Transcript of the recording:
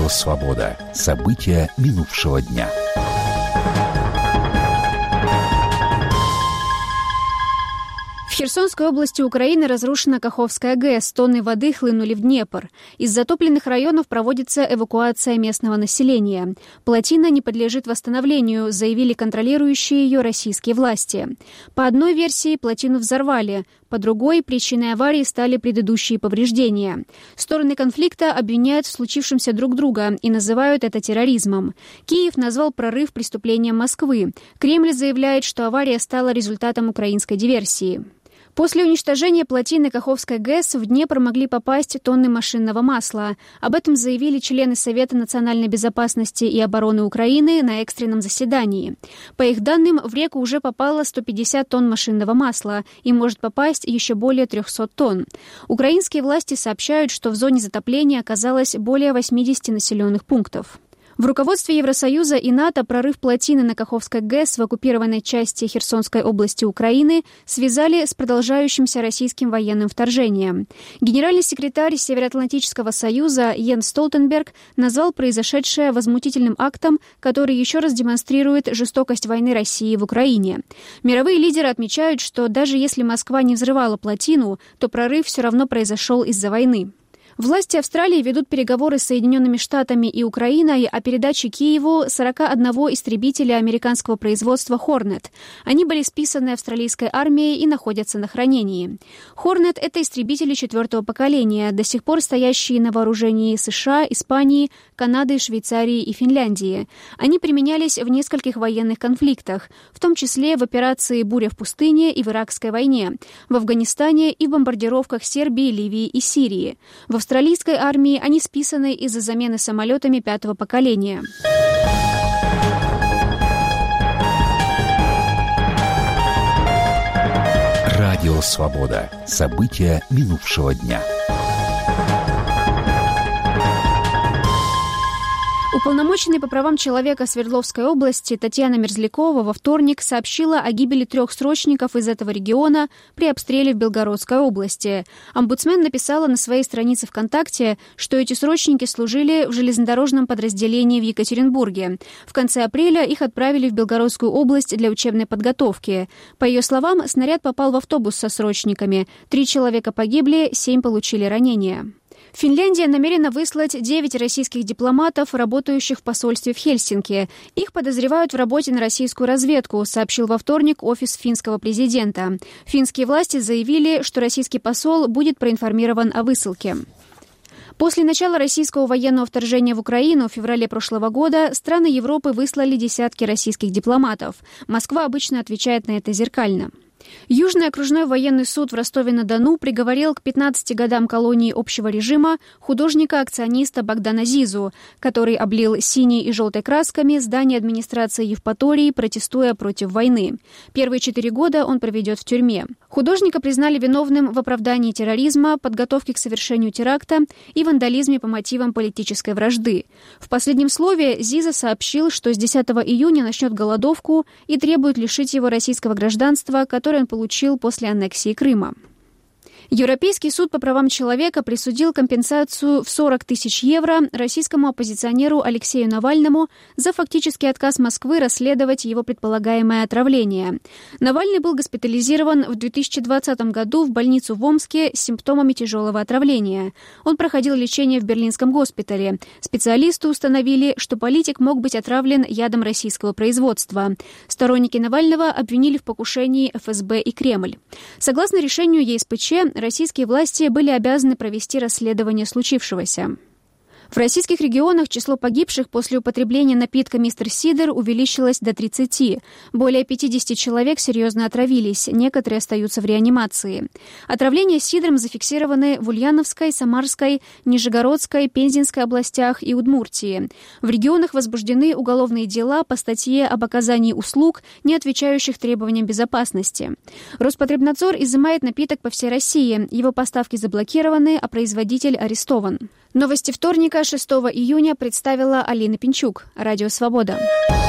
«Свобода». События минувшего дня. В Херсонской области Украины разрушена Каховская ГЭС, тонны воды хлынули в Днепр. Из затопленных районов проводится эвакуация местного населения. Плотина не подлежит восстановлению, заявили контролирующие ее российские власти. По одной версии плотину взорвали, по другой причиной аварии стали предыдущие повреждения. Стороны конфликта обвиняют в случившемся друг друга и называют это терроризмом. Киев назвал прорыв преступлением Москвы. Кремль заявляет, что авария стала результатом украинской диверсии. После уничтожения плотины Каховской ГЭС в Днепр могли попасть тонны машинного масла. Об этом заявили члены Совета национальной безопасности и обороны Украины на экстренном заседании. По их данным, в реку уже попало 150 тонн машинного масла и может попасть еще более 300 тонн. Украинские власти сообщают, что в зоне затопления оказалось более 80 населенных пунктов. В руководстве Евросоюза и НАТО прорыв плотины на Каховской ГЭС в оккупированной части Херсонской области Украины связали с продолжающимся российским военным вторжением. Генеральный секретарь Североатлантического союза Йенс Столтенберг назвал произошедшее возмутительным актом, который еще раз демонстрирует жестокость войны России в Украине. Мировые лидеры отмечают, что даже если Москва не взрывала плотину, то прорыв все равно произошел из-за войны. Власти Австралии ведут переговоры с Соединенными Штатами и Украиной о передаче Киеву 41 истребителя американского производства «Хорнет». Они были списаны австралийской армией и находятся на хранении. «Хорнет» — это истребители 4-го поколения, до сих пор стоящие на вооружении США, Испании, Канады, Швейцарии и Финляндии. Они применялись в нескольких военных конфликтах, в том числе в операции «Буря в пустыне» и в Иракской войне, в Афганистане и в бомбардировках Сербии, Ливии и Сирии. В австралийской армии они списаны из-за замены самолетами 5-го поколения. Радио «Свобода». События минувшего дня. Уполномоченный по правам человека Свердловской области Татьяна Мерзлякова во вторник сообщила о гибели 3 срочников из этого региона при обстреле в Белгородской области. Омбудсмен написала на своей странице ВКонтакте, что эти срочники служили в железнодорожном подразделении в Екатеринбурге. В конце апреля их отправили в Белгородскую область для учебной подготовки. По ее словам, снаряд попал в автобус со срочниками. 3 человека погибли, 7 получили ранения. Финляндия намерена выслать 9 российских дипломатов, работающих в посольстве в Хельсинки. Их подозревают в работе на российскую разведку, сообщил во вторник офис финского президента. Финские власти заявили, что российский посол будет проинформирован о высылке. После начала российского военного вторжения в Украину в феврале прошлого года страны Европы выслали десятки российских дипломатов. Москва обычно отвечает на это зеркально. Южный окружной военный суд в Ростове-на-Дону приговорил к 15 годам колонии общего режима художника-акциониста Богдана Зизу, который облил синей и желтой красками здание администрации Евпатории, протестуя против войны. Первые 4 года он проведет в тюрьме. Художника признали виновным в оправдании терроризма, подготовке к совершению теракта и вандализме по мотивам политической вражды. В последнем слове Зиза сообщил, что с 10 июня начнет голодовку и требует лишить его российского гражданства, которое он получил после аннексии Крыма. Европейский суд по правам человека присудил компенсацию в 40 тысяч евро российскому оппозиционеру Алексею Навальному за фактический отказ Москвы расследовать его предполагаемое отравление. Навальный был госпитализирован в 2020 году в больницу в Омске с симптомами тяжелого отравления. Он проходил лечение в берлинском госпитале. Специалисты установили, что политик мог быть отравлен ядом российского производства. Сторонники Навального обвинили в покушении ФСБ и Кремль. Согласно решению ЕСПЧ, российские власти были обязаны провести расследование случившегося. В российских регионах число погибших после употребления напитка «Мистер Сидр» увеличилось до 30. Более 50 человек серьезно отравились, некоторые остаются в реанимации. Отравления сидром зафиксированы в Ульяновской, Самарской, Нижегородской, Пензенской областях и Удмуртии. В регионах возбуждены уголовные дела по статье об оказании услуг, не отвечающих требованиям безопасности. Роспотребнадзор изымает напиток по всей России. Его поставки заблокированы, а производитель арестован. Новости вторника, 6 июня, представила Алина Пинчук. Радио «Свобода».